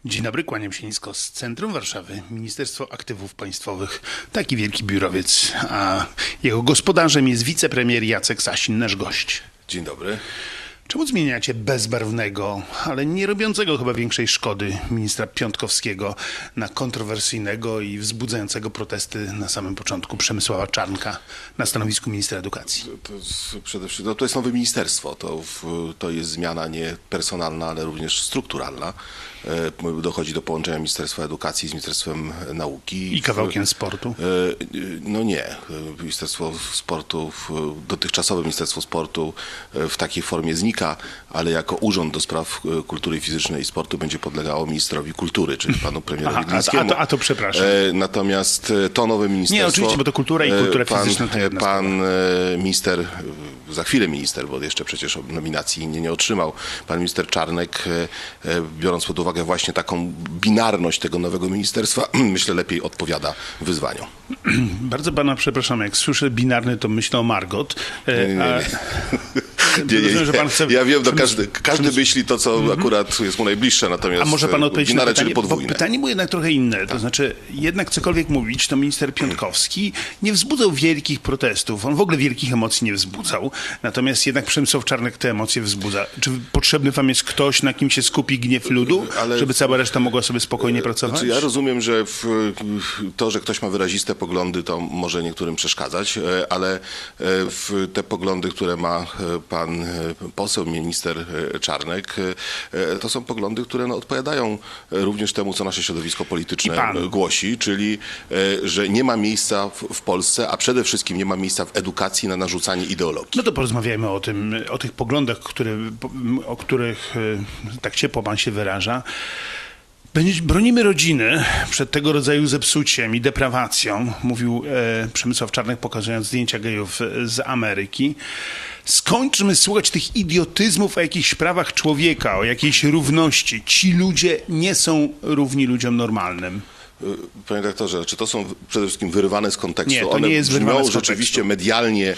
Dzień dobry, kłaniam się nisko z centrum Warszawy, Ministerstwo Aktywów Państwowych. Taki wielki biurowiec, a jego gospodarzem jest wicepremier Jacek Sasin, nasz gość. Dzień dobry. Czemu zmieniacie bezbarwnego, ale nie robiącego chyba większej szkody ministra Piontkowskiego na kontrowersyjnego i wzbudzającego protesty na samym początku Przemysława Czarnka na stanowisku ministra edukacji? Przede wszystkim to jest nowe ministerstwo. To jest zmiana nie personalna, ale również strukturalna. Dochodzi do połączenia Ministerstwa Edukacji z Ministerstwem Nauki. I kawałkiem sportu? No nie. Ministerstwo Sportu, dotychczasowe Ministerstwo Sportu w takiej formie znika, ale jako Urząd do Spraw Kultury Fizycznej i Sportu będzie podlegało ministrowi kultury, czyli panu premierowi Glińskiemu. A to przepraszam. Natomiast to nowe ministerstwo... Nie, oczywiście, bo to kultura i kultura fizyczna to jedna Pan minister, za chwilę minister, bo jeszcze przecież nominacji nie otrzymał, pan minister Czarnek, biorąc pod uwagę właśnie taką binarność tego nowego ministerstwa, myślę, lepiej odpowiada wyzwaniom. Bardzo pana przepraszam, jak słyszę binarny, to myślę o Margot. Nie. Ja wiem, każdy myśli to, co akurat jest mu najbliższe, natomiast a może pan odpowiedzieć na pytanie, bo pytanie było jednak trochę inne. To znaczy, jednak cokolwiek mówić, to minister Piontkowski nie wzbudzał wielkich protestów. On w ogóle wielkich emocji nie wzbudzał. Natomiast jednak Przemysław Czarnek te emocje wzbudza. Czy potrzebny wam jest ktoś, na kim się skupi gniew ludu, żeby cała reszta mogła sobie spokojnie pracować? Znaczy, ja rozumiem, że to, że ktoś ma wyraziste poglądy, to może niektórym przeszkadzać, ale te poglądy, które ma pan poseł, minister Czarnek, to są poglądy, które odpowiadają również temu, co nasze środowisko polityczne głosi, czyli że nie ma miejsca w Polsce, a przede wszystkim nie ma miejsca w edukacji na narzucanie ideologii. No to porozmawiajmy o tych poglądach, o których tak ciepło pan się wyraża. Bronimy rodziny przed tego rodzaju zepsuciem i deprawacją, mówił Przemysław Czarnek, pokazując zdjęcia gejów z Ameryki. Skończmy słuchać tych idiotyzmów o jakichś prawach człowieka, o jakiejś równości. Ci ludzie nie są równi ludziom normalnym. Panie doktorze, czy to są przede wszystkim wyrywane z kontekstu? Nie, to nie jest wyrywane z kontekstu. Rzeczywiście medialnie,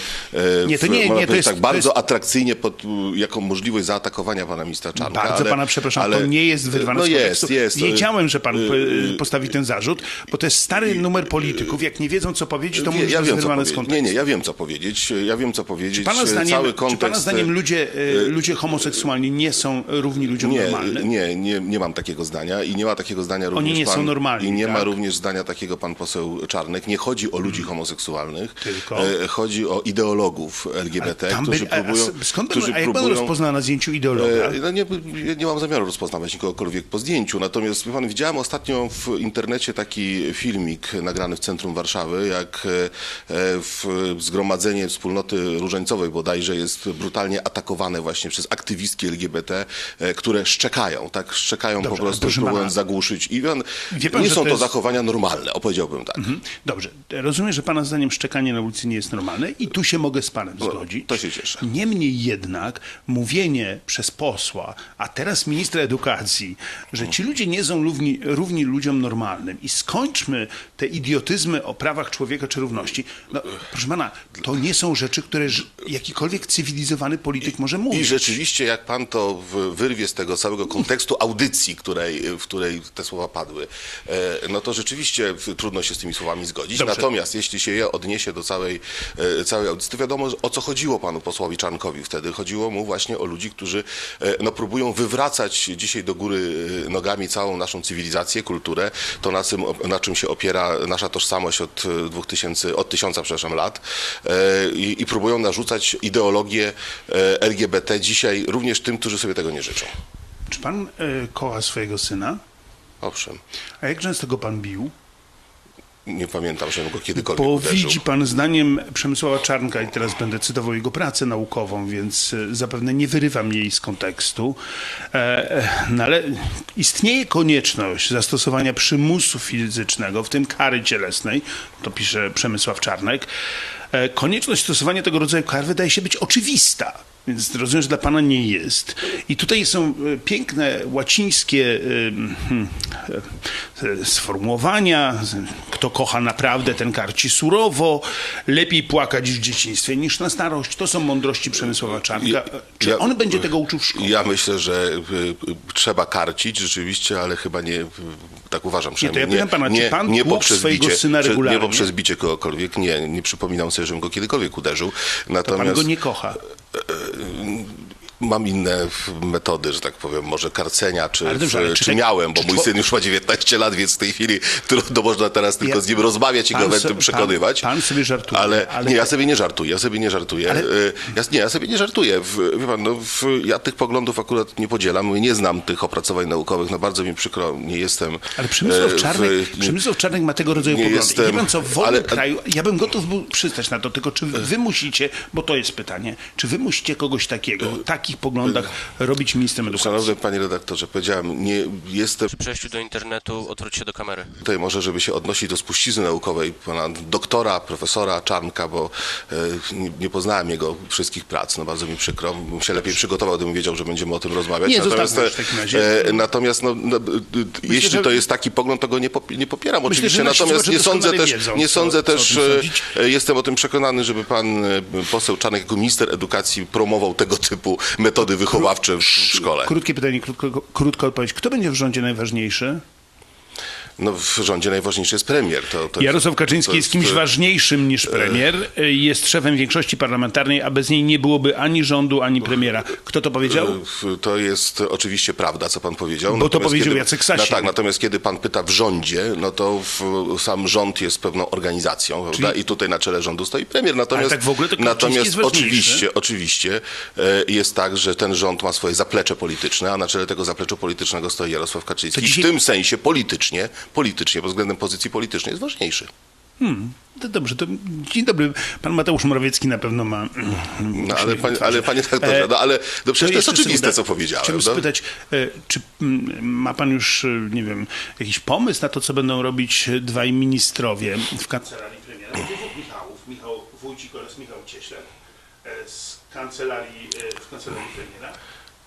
to jest bardzo atrakcyjnie jako możliwość zaatakowania pana ministra Czarnka. Bardzo pana przepraszam, to nie jest wyrywane z kontekstu. Jest. Wiedziałem, że pan postawi ten zarzut, bo to jest stary numer polityków. Jak nie wiedzą, co powiedzieć, to mówią, że to jest wyrywane z kontekstu. Nie, ja wiem, co powiedzieć. Czy pana zdaniem ludzie homoseksualni nie są równi ludziom normalnym? Nie mam takiego zdania i nie ma takiego zdania również Oni nie są normalni. I nie ma również zdania takiego pan poseł Czarnek. Nie chodzi o ludzi homoseksualnych, tylko chodzi o ideologów LGBT, którzy próbują... Jak pan rozpozna na zdjęciu ideologa? Nie mam zamiaru rozpoznawać nikogokolwiek po zdjęciu, natomiast pan, widziałem ostatnio w internecie taki filmik nagrany w centrum Warszawy, jak zgromadzenie wspólnoty różańcowej bodajże jest brutalnie atakowane właśnie przez aktywistki LGBT, które szczekają po prostu, próbując zagłuszyć. I nie są to zachowania normalne, opowiedziałbym tak. Dobrze. Rozumiem, że pana zdaniem szczekanie na ulicy nie jest normalne i tu się mogę z panem zgodzić. To się cieszę. Niemniej jednak mówienie przez posła, a teraz ministra edukacji, że ci ludzie nie są równi ludziom normalnym i skończmy te idiotyzmy o prawach człowieka czy równości. No, proszę pana, to nie są rzeczy, które jakikolwiek cywilizowany polityk może mówić. I rzeczywiście, jak pan to wyrwie z tego całego kontekstu audycji, w której te słowa padły, no to rzeczywiście trudno się z tymi słowami zgodzić. Dobrze. Natomiast jeśli się je odniesie do całej audycji, to wiadomo, o co chodziło panu posłowi Czarnkowi wtedy. Chodziło mu właśnie o ludzi, którzy próbują wywracać dzisiaj do góry nogami całą naszą cywilizację, kulturę, to na czym się opiera nasza tożsamość od 1000 lat i próbują narzucać ideologię LGBT dzisiaj również tym, którzy sobie tego nie życzą. Czy pan kocha swojego syna? Owszem. A jak często go pan bił? Nie pamiętam, żebym go kiedykolwiek uderzył. Widzi pan, zdaniem Przemysława Czarnka, i teraz będę cytował jego pracę naukową, więc zapewne nie wyrywam jej z kontekstu, no ale istnieje konieczność zastosowania przymusu fizycznego, w tym kary cielesnej, to pisze Przemysław Czarnek. Konieczność stosowania tego rodzaju kar wydaje się być oczywista. Więc rozumiem, że dla pana nie jest. I tutaj są piękne łacińskie sformułowania. Kto kocha naprawdę, ten karci surowo. Lepiej płakać w dzieciństwie niż na starość. To są mądrości Przemysława Czarnka. Czy on będzie tego uczył w szkole? Ja myślę, że trzeba karcić rzeczywiście, ale chyba nie, tak uważam przynajmniej. Nie, to ja pytam pana, czy pan tłukł swojego syna regularnie? Nie poprzez bicie kogokolwiek, nie przypominam sobie, żebym go kiedykolwiek uderzył. To pan go nie kocha. Mam inne metody, że tak powiem, może karcenia, czy dobrze, miałem, bo mój syn już ma 19 lat, więc w tej chwili trudno można teraz tylko z nim rozmawiać i go ewentualnie przekonywać. Pan sobie żartuje. Ale nie, ja sobie nie żartuję. Ja sobie nie żartuję. Wie pan, ja tych poglądów akurat nie podzielam. Nie znam tych opracowań naukowych. No bardzo mi przykro, nie jestem... Ale Przemysław Czarnek ma tego rodzaju poglądy. I wie pan co, w wolnym kraju, ja bym gotów był przystać na to, tylko czy wy musicie, bo to jest pytanie, czy wy musicie kogoś takiego, takich poglądach robić ministrem edukacji? Szanowny panie redaktorze, powiedziałem, nie jestem... Przy przejściu do internetu odwróć się do kamery. Tutaj może, żeby się odnosić do spuścizny naukowej pana doktora, profesora Czarnka, bo nie poznałem jego wszystkich prac. No bardzo mi przykro. Bym się lepiej przygotował, gdybym wiedział, że będziemy o tym rozmawiać. Nie, natomiast jeśli to jest taki pogląd, to go nie popieram oczywiście. Myślę, natomiast nie sądzę też, jestem o tym przekonany, żeby pan poseł Czarnek jako minister edukacji promował tego typu metody wychowawcze w szkole. Krótkie pytanie, krótka odpowiedź. Kto będzie w rządzie najważniejszy? No w rządzie najważniejszy jest premier. Jarosław Kaczyński jest kimś ważniejszym niż premier. Jest szefem większości parlamentarnej, a bez niej nie byłoby ani rządu, ani premiera. Kto to powiedział? To jest oczywiście prawda, co pan powiedział. Bo to powiedział Jacek Sasin. Tak, natomiast kiedy pan pyta w rządzie, no to sam rząd jest pewną organizacją, prawda? I tutaj na czele rządu stoi premier. Natomiast, tak w ogóle to jest oczywiście jest tak, że ten rząd ma swoje zaplecze polityczne, a na czele tego zaplecza politycznego stoi Jarosław Kaczyński. I w tym sensie politycznie, pod względem pozycji politycznej jest ważniejszy. To dobrze, to dzień dobry. Pan Mateusz Morawiecki na pewno ma... No, ale panie redaktorze, przecież to jest oczywiste, co powiedziałem. Chciałbym spytać, czy ma pan już, nie wiem, jakiś pomysł na to, co będą robić dwaj ministrowie w kancelarii premiera? Michał Wójcik oraz Michał Cieślak w kancelarii premiera.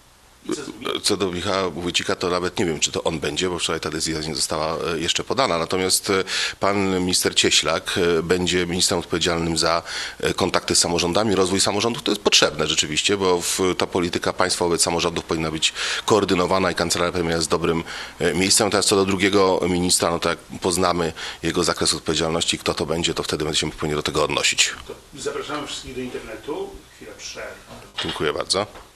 Co do Michała Wójcika, to nawet nie wiem, czy to on będzie, bo wczoraj ta decyzja nie została jeszcze podana. Natomiast pan minister Cieślak będzie ministrem odpowiedzialnym za kontakty z samorządami. Rozwój samorządów to jest potrzebne rzeczywiście, bo ta polityka państwa wobec samorządów powinna być koordynowana i kancelaria premiera jest dobrym miejscem. Natomiast co do drugiego ministra, no to jak poznamy jego zakres odpowiedzialności, kto to będzie, to wtedy będziemy powinni do tego odnosić. Zapraszamy wszystkich do internetu. Chwila przerwy. Dziękuję bardzo.